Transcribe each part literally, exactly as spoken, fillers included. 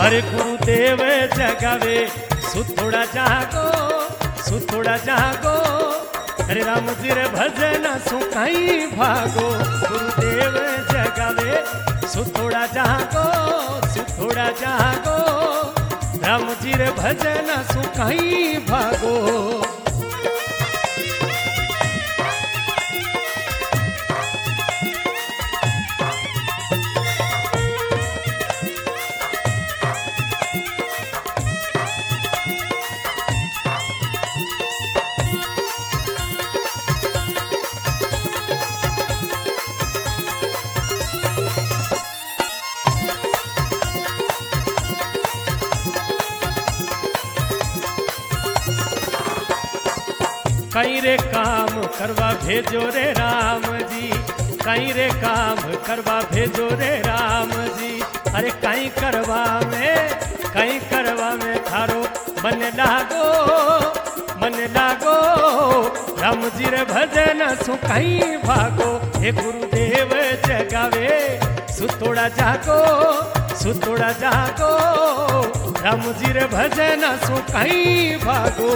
अरे गुरुदेव जगावे सुथोड़ा जागो सुथोड़ा जागो अरे राम जी रे भजन सुखाई भागो गुरुदेव जगावे सुथोड़ा जागो सुथोड़ा जागो राम जी रे भजन सुखाई भागो। कई रे काम करवा भेजो रे राम जी कई रे काम करवा भेजो रे राम जी अरे कई करवा में कई करवा में थारो मन लागो मन लागो राम जी रे भजन सुखाई भागो हे गुरुदेव जगावे सुतोड़ा जागो सुतोड़ा जागो राम जी रे भजन सुखाई भागो।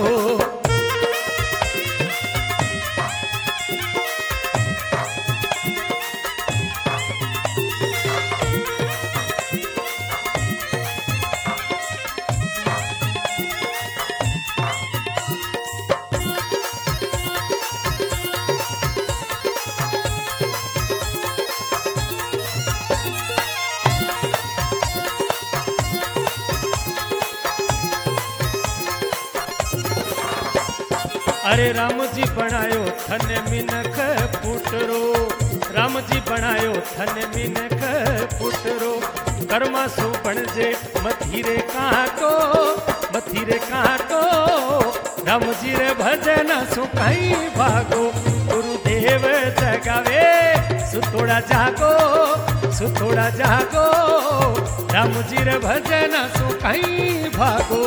अरे राम जी बनायो थन मिनख पुटरो राम जी बनायो थन मिनख पुटरो कर्मा सु बनजे मथीरे काटो मथीरे काटो राम जी रे भजन सुखाई भागो गुरुदेव जगावे सुथोड़ा जागो सुथोड़ा जागो राम जी रे भजन सुखाई भागो।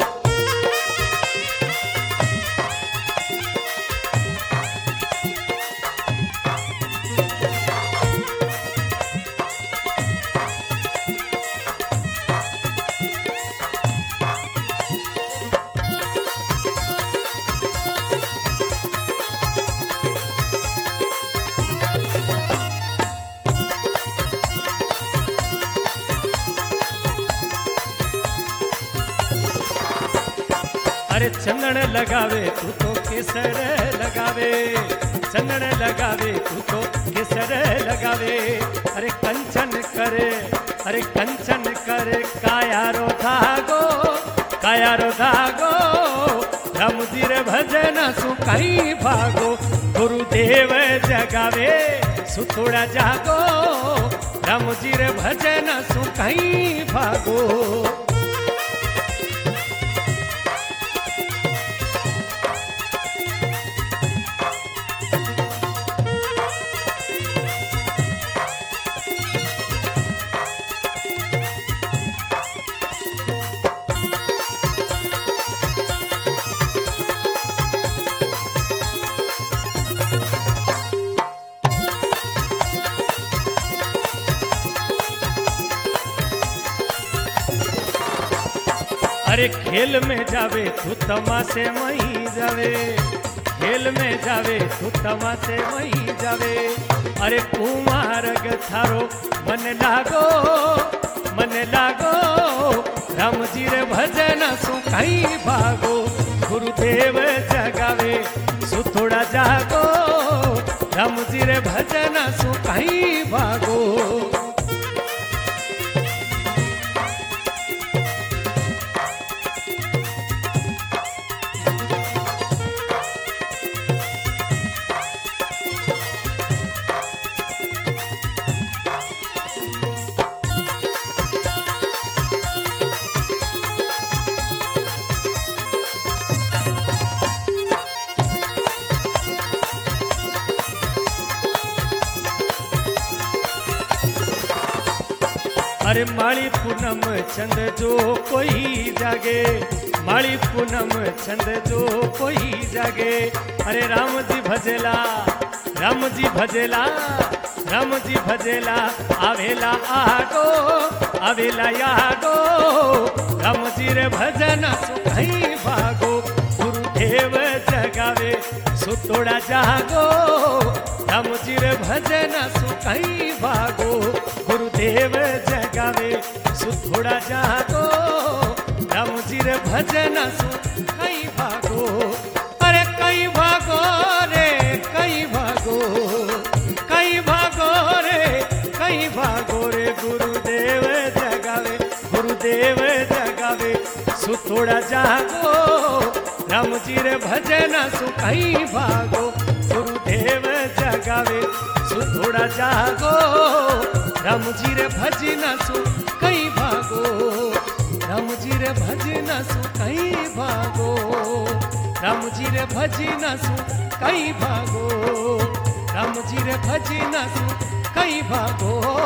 अरे चंदन लगावे तू तो केसर लगावे चंदन लगावे तू तो केसर लगावे अरे कंचन करे अरे कंचन करे काया रो धागो काया रो धागो राम जी रे भजन सुखाई भागो गुरुदेव जगावे सुथोड़ा जागो राम जी रे भजन सुखाई भागो। अरे खेल में जावे तू तमाशे वहीं जावे खेल में जावे तू तमाशे वहीं जावे अरे कुमार थारो मन लागो मन लागो राम जी रे भजन सुखाई भागो गुरुदेव जगावे सुथोड़ा जागो राम जी रे भजन सुखाई भागो। अरे माली पूनम चंद जो कोई जागे माली पूनम चंद जो कोई जागे अरे राम जी भजेला राम जी भजेला राम जी भजेला आवेला आगो आवेला यागो राम जी रे भजन सु कहीं भागो गुरुदेव जगावे सुतोड़ा जागो राम जी रे भजन सु कहीं भागो गुरुदेव जगावे सुतोड़ा जागो राम जी रे भजन सु कहीं भागो अरे कहीं भागो रे कहीं भागो कहीं भागो रे कहीं भागो रे गुरुदेव जगावे गुरुदेव जगावे सुतोड़ा जागो राम जी रे भजन सु कहीं भागो गुरुदेव जगावे सुतोड़ा जागो राम जी रे भजन सु कहीं भागो राम जी रे भजन सु कहीं भागो राम जी रे भजन सु कहीं भागो राम जी रे भजन सु कहीं भागो